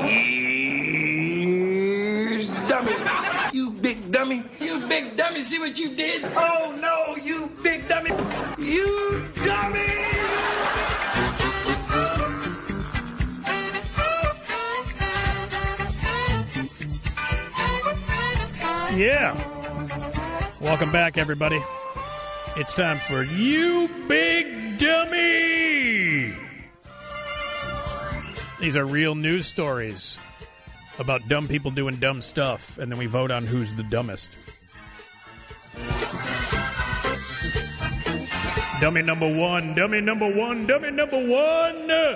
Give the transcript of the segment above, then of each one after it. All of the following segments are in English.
Here's dummy. You big dummy. You big dummy. See what you did? Oh, no, you big dummy. You dummy. Yeah. Welcome back, everybody. It's time for You Big Dummy. These are real news stories about dumb people doing dumb stuff, and then we vote on who's the dumbest. Dummy number one, dummy number one, dummy number one.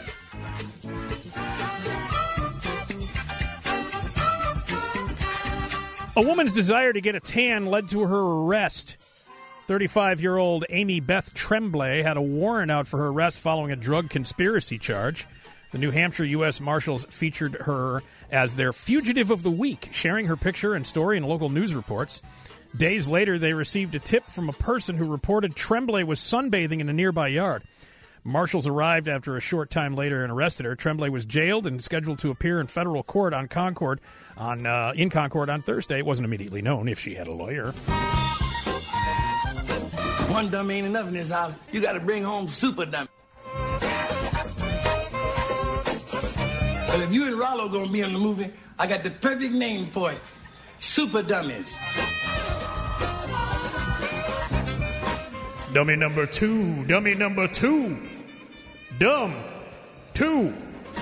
A woman's desire to get a tan led to her arrest. 35-year-old Amy Beth Tremblay had a warrant out for her arrest following a drug conspiracy charge. The New Hampshire U.S. Marshals featured her as their fugitive of the week, sharing her picture and story in local news reports. Days later, they received a tip from a person who reported Tremblay was sunbathing in a nearby yard. Marshals arrived after a short time later and arrested her. Tremblay was jailed and scheduled to appear in federal court in Concord on Thursday. It wasn't immediately known if she had a lawyer. One dummy ain't enough in this house. You got to bring home super dummy. Well, if you and Rollo going to be in the movie, I got the perfect name for it. Super Dummies. Dummy number two. Dummy number two. Dumb. Two.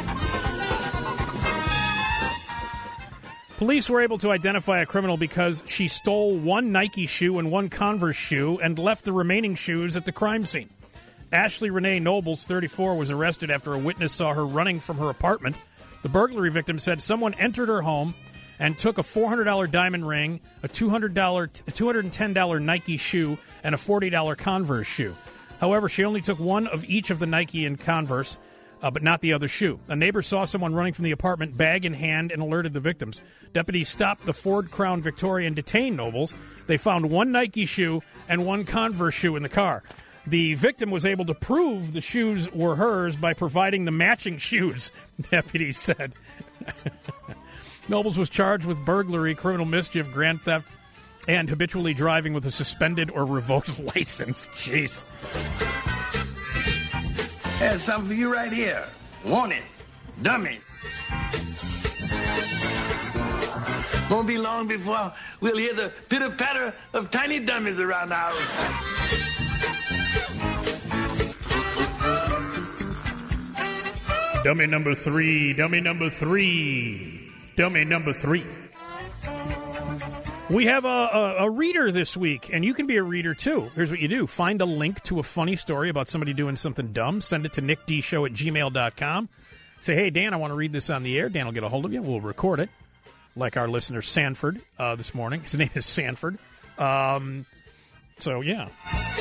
Police were able to identify a criminal because she stole one Nike shoe and one Converse shoe and left the remaining shoes at the crime scene. Ashley Renee Nobles, 34, was arrested after a witness saw her running from her apartment. The burglary victim said someone entered her home and took a $400 diamond ring, a $210 Nike shoe, and a $40 Converse shoe. However, she only took one of each of the Nike and Converse, but not the other shoe. A neighbor saw someone running from the apartment, bag in hand, and alerted the victims. Deputies stopped the Ford Crown Victoria and detained Nobles. They found one Nike shoe and one Converse shoe in the car. The victim was able to prove the shoes were hers by providing the matching shoes, deputies said. Nobles was charged with burglary, criminal mischief, grand theft, and habitually driving with a suspended or revoked license. Jeez. There's something for you right here. Want it. Dummies. Won't be long before we'll hear the pitter-patter of tiny dummies around the house. Dummy number three. Dummy number three. Dummy number three. We have a reader this week, and you can be a reader, too. Here's what you do. Find a link to a funny story about somebody doing something dumb. Send it to nickdshow@gmail.com. Say, hey, Dan, I want to read this on the air. Dan will get a hold of you. We'll record it, like our listener Sanford this morning. His name is Sanford. So, yeah.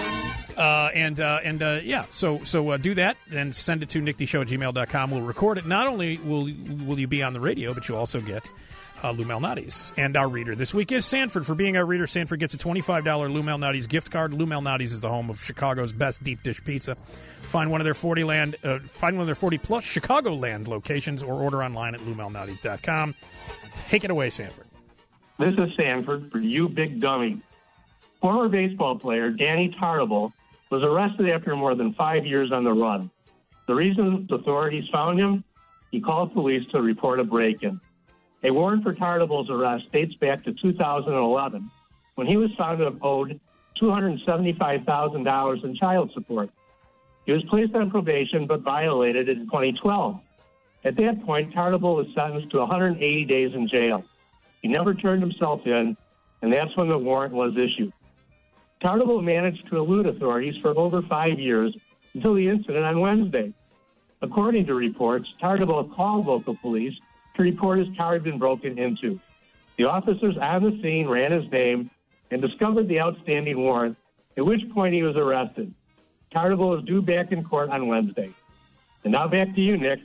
So do that, and send it to nickdshow@gmail.com. We'll record it. Not only will you be on the radio, but you'll also get Lou Malnati's. And our reader this week is Sanford. For being our reader, Sanford gets a $25 Lou Malnati's gift card. Lou Malnati's is the home of Chicago's best deep dish pizza. Find one of their 40 plus Chicagoland locations, or order online at LouMalnati's.com. Take it away, Sanford. This is Sanford for You Big Dummy. Former baseball player Danny Tartable was arrested after more than 5 years on the run. The reason authorities found him, he called police to report a break-in. A warrant for Tartable's arrest dates back to 2011, when he was found to have owed $275,000 in child support. He was placed on probation but violated it in 2012. At that point, Tartable was sentenced to 180 days in jail. He never turned himself in, and that's when the warrant was issued. Tartable managed to elude authorities for over 5 years until the incident on Wednesday. According to reports, Tartable called local police to report his car had been broken into. The officers on the scene ran his name and discovered the outstanding warrant, at which point he was arrested. Tartable is due back in court on Wednesday. And now back to you, Nick.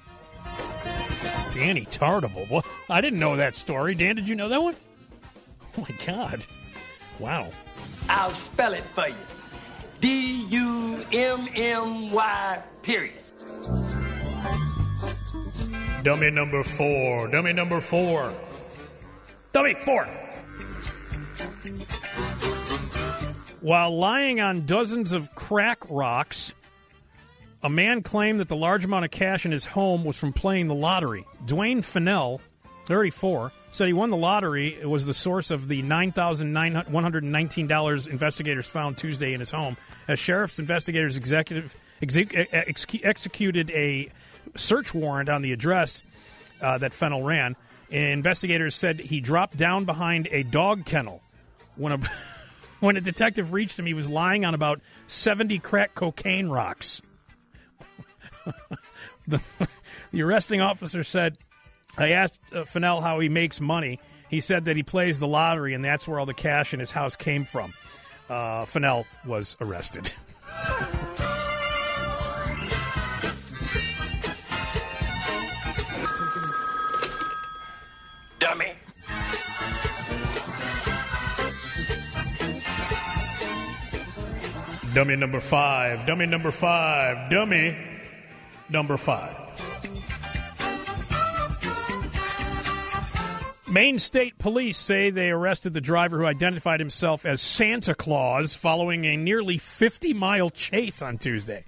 Danny Tartable. What? I didn't know that story. Dan, did you know that one? Oh, my God. Wow. I'll spell it for you. D-U-M-M-Y, period. Dummy number 4. Dummy number 4. Dummy 4. While lying on dozens of crack rocks, a man claimed that the large amount of cash in his home was from playing the lottery. Dwayne Fennell, 34, said he won the lottery. It was the source of the $9,119 investigators found Tuesday in his home. As sheriff's investigators executed a search warrant on the address that Fennell ran, investigators said he dropped down behind a dog kennel. When a detective reached him, he was lying on about 70 crack cocaine rocks. The arresting officer said, I asked Fennell how he makes money. He said that he plays the lottery, and that's where all the cash in his house came from. Fennell was arrested. Dummy. Dummy number 5. Dummy number 5. Dummy number 5. Maine State Police say they arrested the driver who identified himself as Santa Claus following a nearly 50-mile chase on Tuesday.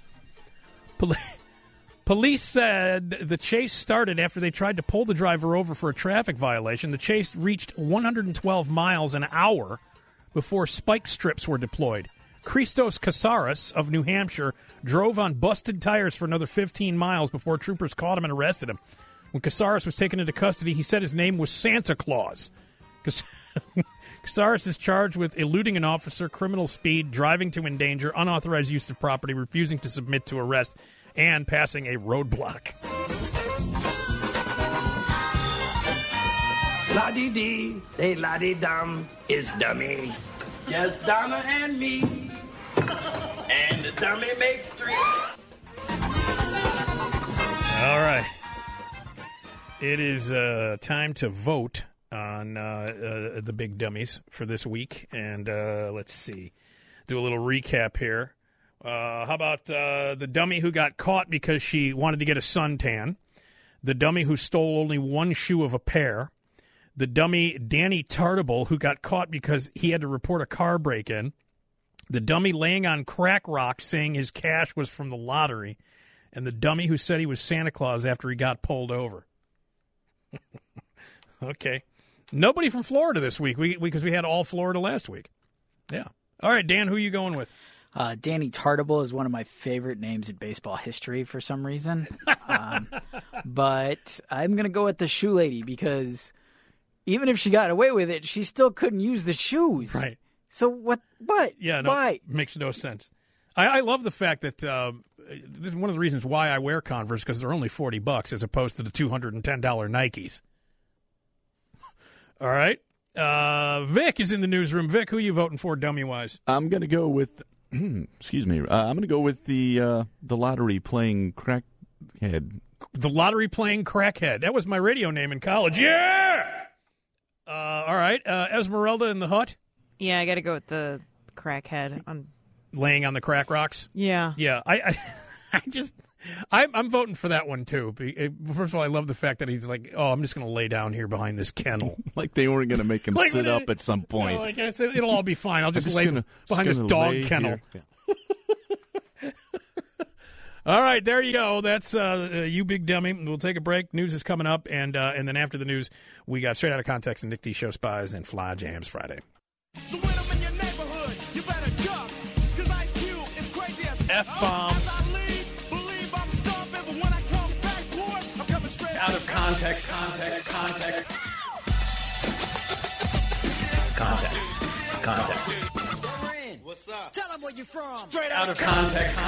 Police said the chase started after they tried to pull the driver over for a traffic violation. The chase reached 112 miles an hour before spike strips were deployed. Christos Casares of New Hampshire drove on busted tires for another 15 miles before troopers caught him and arrested him. When Casares was taken into custody, he said his name was Santa Claus. Casares is charged with eluding an officer, criminal speed, driving to endanger, unauthorized use of property, refusing to submit to arrest, and passing a roadblock. La-dee-dee, they la-dee-dum is dummy. Just Donna and me. And the dummy makes 3. All right. It is time to vote on the big dummies for this week. And let's see. Do a little recap here. How about the dummy who got caught because she wanted to get a suntan? The dummy who stole only one shoe of a pair? The dummy Danny Tartable who got caught because he had to report a car break-in? The dummy laying on crack rocks saying his cash was from the lottery? And the dummy who said he was Santa Claus after he got pulled over? Okay. Nobody from Florida this week because we had all Florida last week. Yeah. All right, Dan, who are you going with? Danny Tartable is one of my favorite names in baseball history for some reason. But I'm going to go with the shoe lady because even if she got away with it, she still couldn't use the shoes. Right. So what? Yeah, no, why? Makes no sense. I love the fact that this is one of the reasons why I wear Converse, because they're only $40 as opposed to the $210 Nikes. All right. Vic is in the newsroom. Vic, who are you voting for, dummy-wise? I'm going to go with, excuse me, I'm going to go with the lottery playing crackhead. The lottery playing crackhead. That was my radio name in college. Yeah! All right. Esmeralda in the hut? Yeah, I got to go with the crackhead. Laying on the crack rocks? Yeah. Yeah. I'm voting for that one, too. First of all, I love the fact that he's like, I'm just going to lay down here behind this kennel. Like they weren't going to make him sit up at some point. You know, like I said, it'll all be fine. I'll just lay behind this dog kennel. Yeah. All right, there you go. That's You Big Dummy. We'll take a break. News is coming up, and then after the news, we got Straight Outta Context and Nick D. Show Spies and Fly Jams Friday. So when I'm in your neighborhood, you better duck, 'cause Ice Cube is crazy as F-bomb. As I leave, believe I'm stomping, but when I come back, boy, I'm coming straight Out of context. What's up? Tell them where you from. Straight out of context.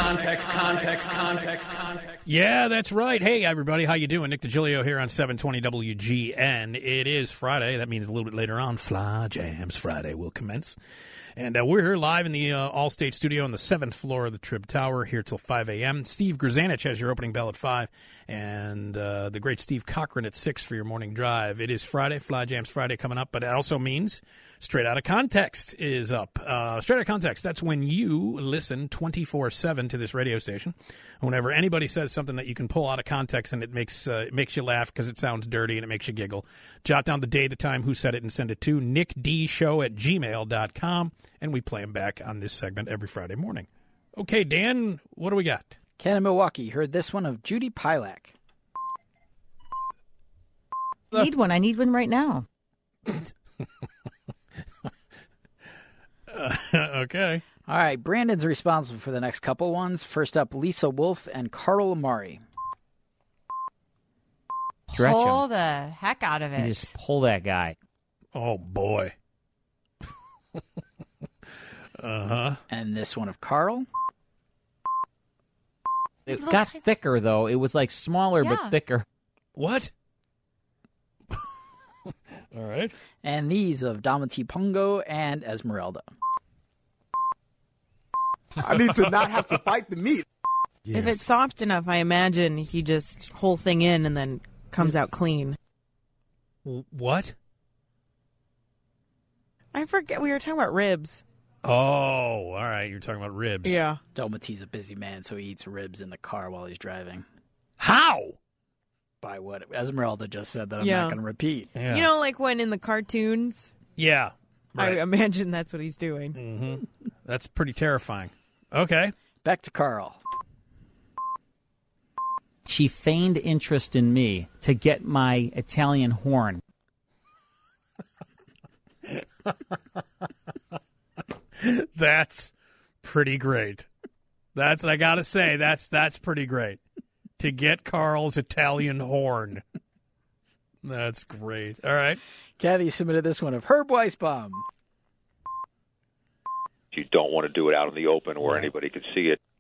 Yeah, that's right. Hey, everybody, how you doing? Nick DiGilio here on 720 WGN. It is Friday. That means a little bit later on, Fly Jams Friday will commence. And we're here live in the Allstate studio on the 7th floor of the Trib Tower, here till 5 a.m. Steve Grzanich has your opening bell at 5, and the great Steve Cochran at 6 for your morning drive. It is Friday, Fly Jams Friday coming up, but it also means Straight Outta Context is up. Straight Outta Context, that's when you listen 24/7 to this radio station. Whenever anybody says something that you can pull out of context and it makes you laugh because it sounds dirty and it makes you giggle, jot down the day, the time, who said it, and send it to nickdshow@gmail.com, and we play them back on this segment every Friday morning. Okay, Dan, what do we got? Ken in Milwaukee heard this one of Judy Pilak. I need one right now. Okay. All right, Brandon's responsible for the next couple ones. First up, Lisa Wolf and Carl Amari. Stretch Pull him. the heck out of it. You just pull that guy. Oh, boy. Uh-huh. And this one of Carl. It Little got tiny- thicker, though. It was like smaller Yeah. but thicker. What? All right. And these of Damati Pongo and Esmeralda. I need to not have to fight the meat. If it's soft enough, I imagine he just whole thing in and then comes out clean. What? I forget. We were talking about ribs. Oh, all right. You're talking about ribs. Yeah. Damati's a busy man, so he eats ribs in the car while he's driving. How? By what Esmeralda just said that I'm Yeah. not going to repeat. Yeah. You know, like when in the cartoons, Yeah. Right. I imagine that's what he's doing. Mm-hmm. That's pretty terrifying. Okay. Back to Carl. She feigned interest in me to get my Italian horn. That's pretty great. I gotta say, that's pretty great. To get Carl's Italian horn. That's great. All right. Kathy submitted this one of Herb Weisbaum. You don't want to do it out in the open where anybody can see it.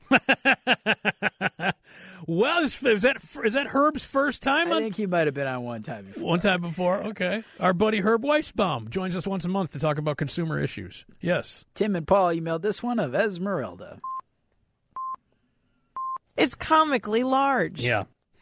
Well, is that Herb's first time? I think he might have been on one time before. One time before? Okay. Our buddy Herb Weisbaum joins us once a month to talk about consumer issues. Yes. Tim and Paul emailed this one of Esmeralda. It's comically large. Yeah.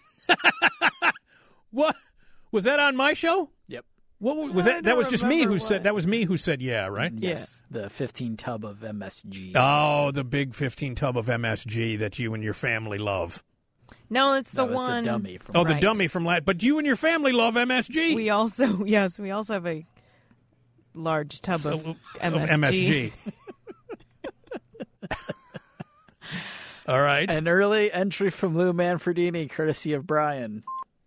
What? Was that on my show? Yep. What was that? That was just me who said. That was me who said yeah, right? Yes. The 15 tub of MSG. Oh, the big 15 tub of MSG that you and your family love. No, it's the That was one. the dummy from Oh, the Right. dummy from last. But you and your family love MSG. We also have a large tub of MSG. All right. An early entry from Lou Manfredini, courtesy of Brian.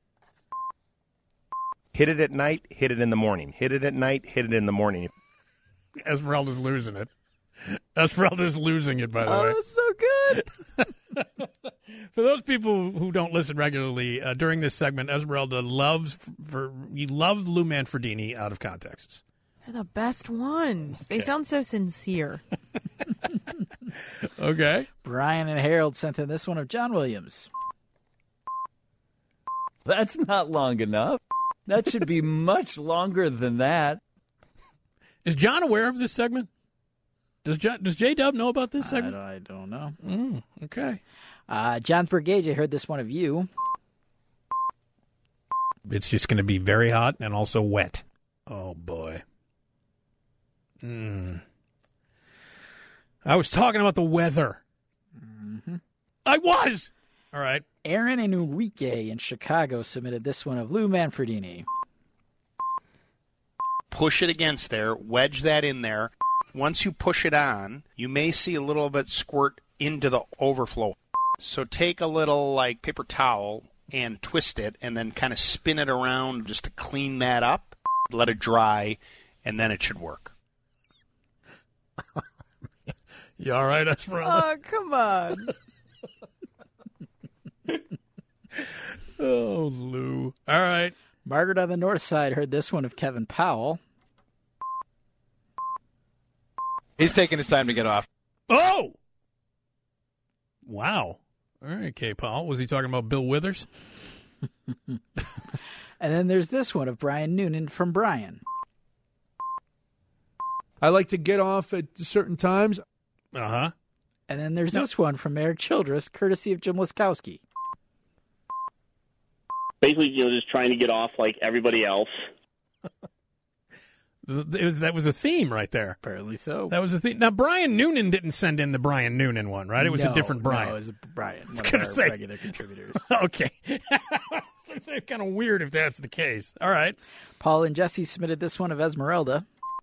Hit it at night, hit it in the morning. Hit it at night, hit it in the morning. Esmeralda's losing it. Esmeralda's losing it, by the way. That's so good. For those people who don't listen regularly, during this segment, Esmeralda loves Lou Manfredini out of context. They're the best ones. They sound so sincere. Okay. Brian and Harold sent in this one of John Williams. That's not long enough. That should be much longer than that. Is John aware of this segment? Does J-Dub know about this segment? I don't know. Okay. John's Brigade, I heard this one of you. It's just going to be very hot and also wet. Oh, boy. I was talking about the weather. Mm-hmm. I was! All right. Aaron and Enrique in Chicago submitted this one of Lou Manfredini. Push it against there, wedge that in there. Once you push it on, you may see a little bit squirt into the overflow. So take a little like paper towel and twist it and then kind of spin it around just to clean that up. Let it dry, and then it should work. You all right, Esmeralda? Oh, come on. Oh, Lou. All right. Margaret on the north side heard this one of Kevin Powell. He's taking his time to get off. Oh! Wow. All right, K. Paul. Was he talking about Bill Withers? And then there's this one of Brian Noonan from Brian. I like to get off at certain times. Uh-huh. And then there's this one from Eric Childress, courtesy of Jim Laskowski. Basically, just trying to get off like everybody else. That was a theme right there. Apparently so. That was a theme. Now, Brian Noonan didn't send in the Brian Noonan one, right? It was a different Brian. No, it was Brian, one gonna of our say. regular contributors. Okay. It's kind of weird if that's the case. All right. Paul and Jesse submitted this one of Esmeralda.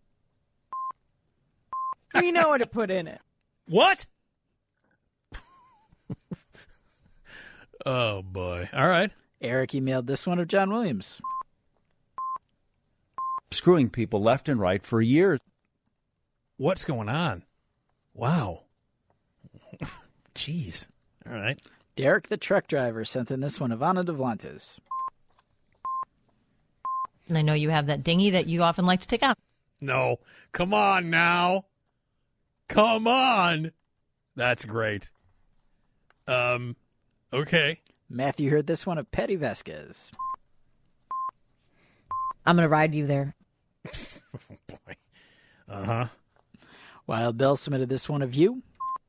We know what to put in it. What? Oh, boy. All right. Eric emailed this one of John Williams. Screwing people left and right for years. What's going on? Wow. Jeez. All right. Derek, the truck driver, sent in this one of Ana Devlantes. And I know you have that dinghy that you often like to take out. No. Come on now. Come on. That's great. Okay. Matthew heard this one of Petty Vasquez. I'm going to ride you there. Oh, boy. Uh-huh. Wild Bill submitted this one of you.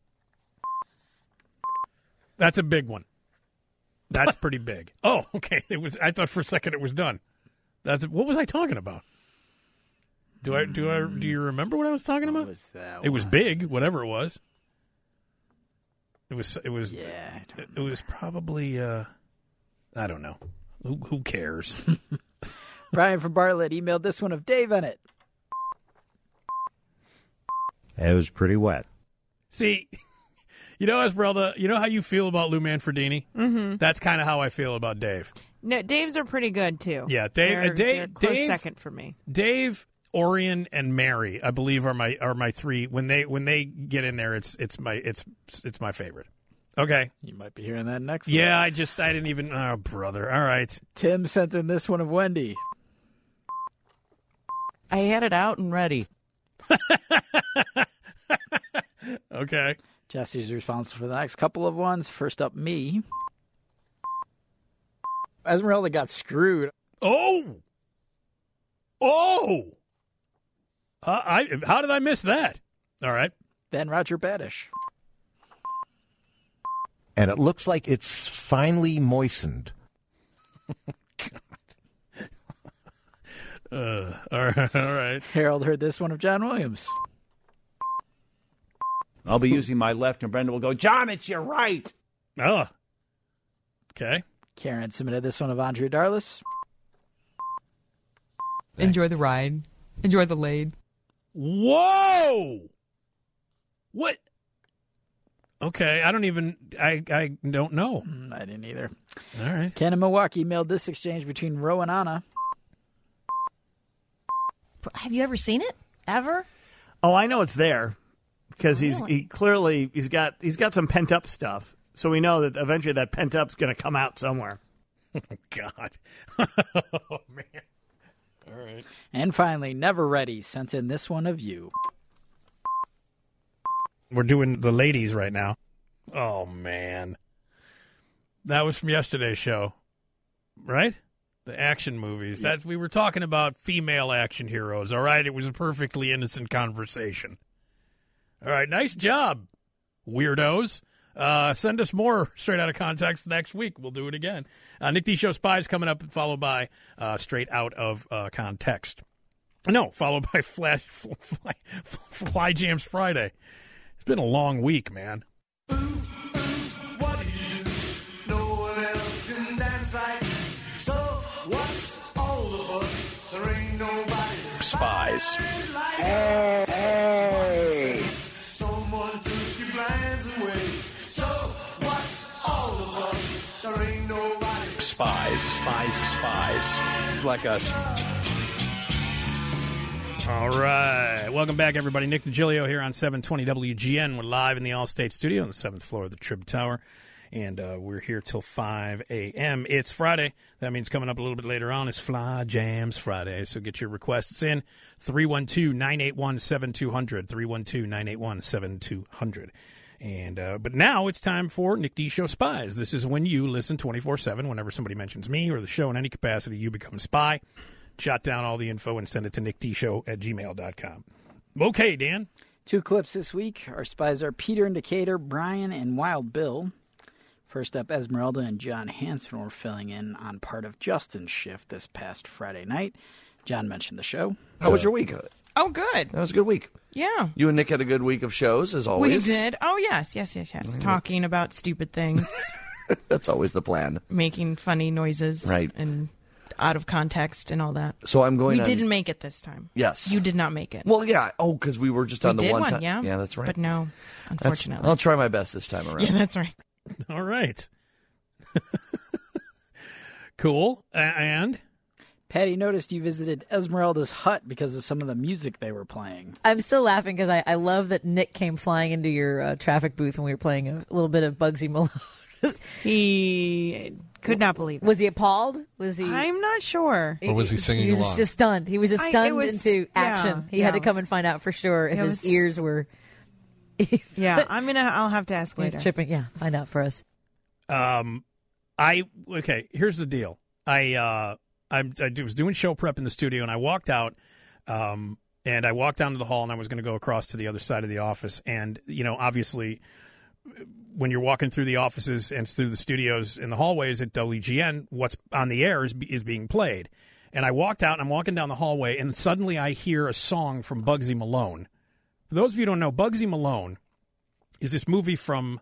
That's a big one. That's pretty big. Oh, okay. I thought for a second it was done. What was I talking about? Do you remember what I was talking about? What was that It was big, whatever it was. It was yeah. It was probably I don't know. Who cares? Brian from Bartlett emailed this one of Dave in it. It was pretty wet. See, Esmeralda, you know how you feel about Lou Manfredini? Mm-hmm. That's kind of how I feel about Dave. No, Dave's are pretty good, too. Yeah, They're close second for me. Dave, Orion, and Mary, I believe, are my three. When they get in there, it's my favorite. Okay. You might be hearing that next. Yeah, I didn't even. Oh, brother. All right. Tim sent in this one of Wendy. I had it out and ready. Okay. Jesse's responsible for the next couple of ones. First up, me. Esmeralda got screwed. Oh! How did I miss that? All right. Then Roger Badish. And it looks like it's finally moistened. All right. Harold heard this one of John Williams. I'll be using my left, and Brenda will go, John, it's your right. Oh. Okay. Karen submitted this one of Andre Darlis. Enjoy the ride. Enjoy the laid. Whoa! What? Okay, I don't know. I didn't either. All right. Ken in Milwaukee mailed this exchange between Ro and Anna. Have you ever seen it? Ever? Oh, I know it's there because he's got some pent up stuff. So we know that eventually that pent up's going to come out somewhere. Oh God. Oh man. All right. And finally, Never Ready sent in this one of you. We're doing the ladies right now. Oh, man. That was from yesterday's show, right? The action movies. Yep. We were talking about female action heroes, all right? It was a perfectly innocent conversation. All right, nice job, weirdos. Send us more Straight Out of Context next week. We'll do it again. Nick D. Show Spies coming up, followed by Straight Out of Context. No, followed by Fly Jams Friday. It's been a long week, man. What do you do? No one else can dance like. So what's all of us? There ain't nobody. Spies. Hey. Someone took your plans away. So what's all of us? There ain't nobody. Spies. Like us. All right. Welcome back, everybody. Nick DiGilio here on 720 WGN. We're live in the Allstate studio on the 7th floor of the Trib Tower, and we're here till 5 a.m. It's Friday. That means coming up a little bit later on is Fly Jams Friday, so get your requests in. 312-981-7200, 312-981-7200. And but now it's time for Nick D. Show Spies. This is when you listen 24/7. Whenever somebody mentions me or the show in any capacity, you become a spy. Jot down all the info and send it to nickdshow@gmail.com. Okay, Dan. 2 clips this week. Our spies are Peter and Decatur, Brian, and Wild Bill. First up, Esmeralda and John Hanson were filling in on part of Justin's shift this past Friday night. John mentioned the show. How was your week? Oh, good. That was a good week. Yeah. You and Nick had a good week of shows, as always. We did. Oh, yes. Talking about stupid things. That's always the plan. Making funny noises. Right. And out of context and all that. So I'm going We didn't make it this time. Yes. You did not make it. Well, yeah. Oh, because we were just on the one time. Yeah. Yeah, that's right. But no, unfortunately. I'll try my best this time around. Yeah, that's right. All right. Cool. And? Patty noticed you visited Esmeralda's hut because of some of the music they were playing. I'm still laughing because I love that Nick came flying into your traffic booth when we were playing a little bit of Bugsy Malone. He could not believe it. Was he appalled? Was he? I'm not sure. Or was he singing He was along? just stunned. He was just stunned into action. He had to come and find out for sure if his ears were. Yeah, I'll have to ask He was later. tripping. Yeah, find out for us. Okay, here's the deal. I was doing show prep in the studio, and I walked out, and I walked down to the hall, and I was going to go across to the other side of the office. And, obviously, when you're walking through the offices and through the studios in the hallways at WGN, what's on the air is being played. And I walked out, and I'm walking down the hallway, and suddenly I hear a song from Bugsy Malone. For those of you who don't know, Bugsy Malone is this movie from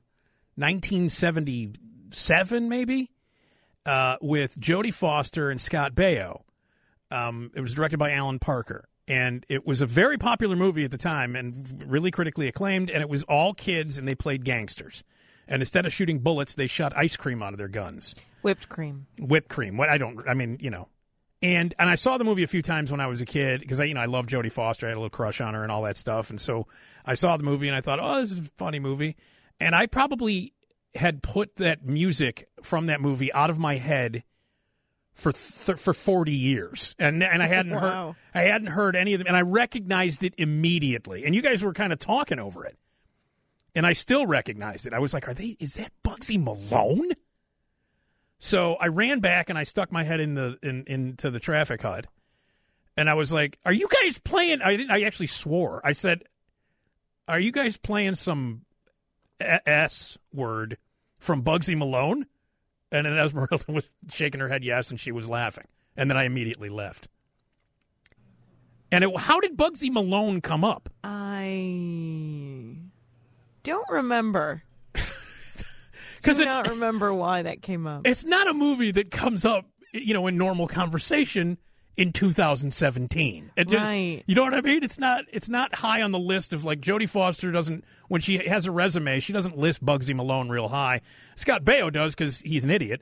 1977, maybe? With Jodie Foster and Scott Baio. It was directed by Alan Parker. And it was a very popular movie at the time and really critically acclaimed. And it was all kids and they played gangsters. And instead of shooting bullets, they shot ice cream out of their guns. Whipped cream. And I saw the movie a few times when I was a kid because I love Jodie Foster. I had a little crush on her and all that stuff. And so I saw the movie and I thought, oh, this is a funny movie. And I probably had put that music from that movie out of my head for 40 years, and I hadn't heard any of them, and I recognized it immediately. And you guys were kind of talking over it, and I still recognized it. I was like, is that Bugsy Malone? So I ran back and I stuck my head into the traffic hut, and I was like, "Are you guys playing?" I actually swore. I said, "Are you guys playing some S word from Bugsy Malone?" And then Esmeralda was shaking her head yes, and she was laughing. And then I immediately left. And how did Bugsy Malone come up? I don't remember. Do not remember why that came up. It's not a movie that comes up, in normal conversation in 2017. Right. You know what I mean? It's not high on the list of, like, Jodie Foster doesn't, when she has a resume, she doesn't list Bugsy Malone real high. Scott Baio does because he's an idiot.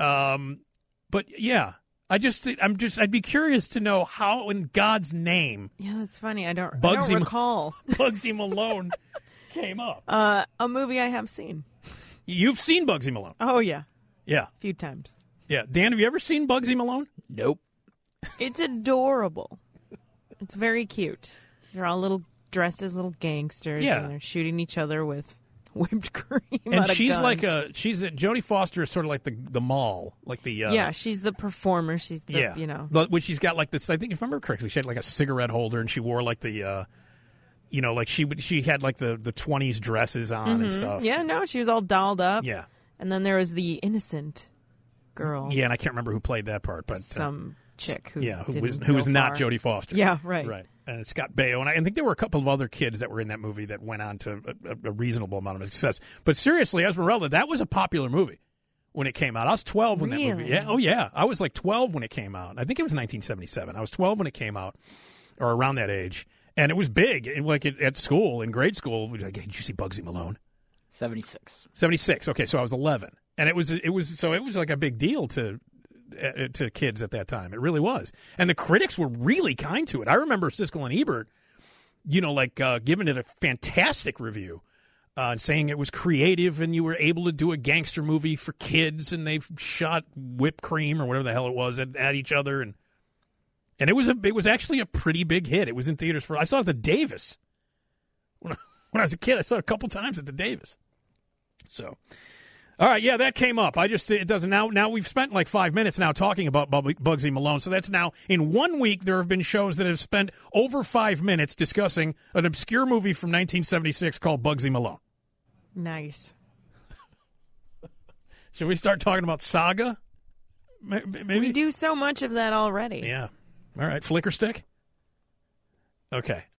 But yeah, I'd be curious to know how in God's name. Yeah, that's funny. I don't Bugsy recall. Bugsy Malone came up. A movie I have seen. You've seen Bugsy Malone? Oh, yeah. Yeah. A few times. Yeah. Dan, have you ever seen Bugsy Malone? Nope. It's adorable. It's very cute. They're all dressed as little gangsters, Yeah. and they're shooting each other with whipped cream. And out of she's guns. Jodie Foster is sort of like the mall, like the yeah, she's the performer. She's the when she's got like this. I think if I remember correctly, she had like a cigarette holder, and she wore like the like she had like the 20s dresses on and stuff. Yeah, no, she was all dolled up. Yeah, and then there was the innocent girl. Yeah, and I can't remember who played that part, but some chick who was not Jodie Foster. Yeah, right. And Scott Baio, and I think there were a couple of other kids that were in that movie that went on to a reasonable amount of success. But seriously, Esmeralda, that was a popular movie when it came out. I was 12 when that movie. Yeah, oh yeah, I was like 12 when it came out. I think it was 1977. I was 12 when it came out, or around that age, and it was big. Like at school, in grade school, we'd be like, hey, did you see Bugsy Malone? 76. 76. Okay, so I was 11, and it was like a big deal to kids at that time. It really was. And the critics were really kind to it. I remember Siskel and Ebert, giving it a fantastic review and saying it was creative and you were able to do a gangster movie for kids and they shot whipped cream or whatever the hell it was at each other. And it was actually a pretty big hit. It was in theaters I saw it at the Davis. When I was a kid, I saw it a couple times at the Davis. So All right, yeah, that came up. It doesn't now we've spent like 5 minutes now talking about Bugsy Malone. So that's now in 1 week there have been shows that have spent over 5 minutes discussing an obscure movie from 1976 called Bugsy Malone. Nice. Should we start talking about Saga? Maybe we do so much of that already. Yeah. All right, Flicker Stick. Okay.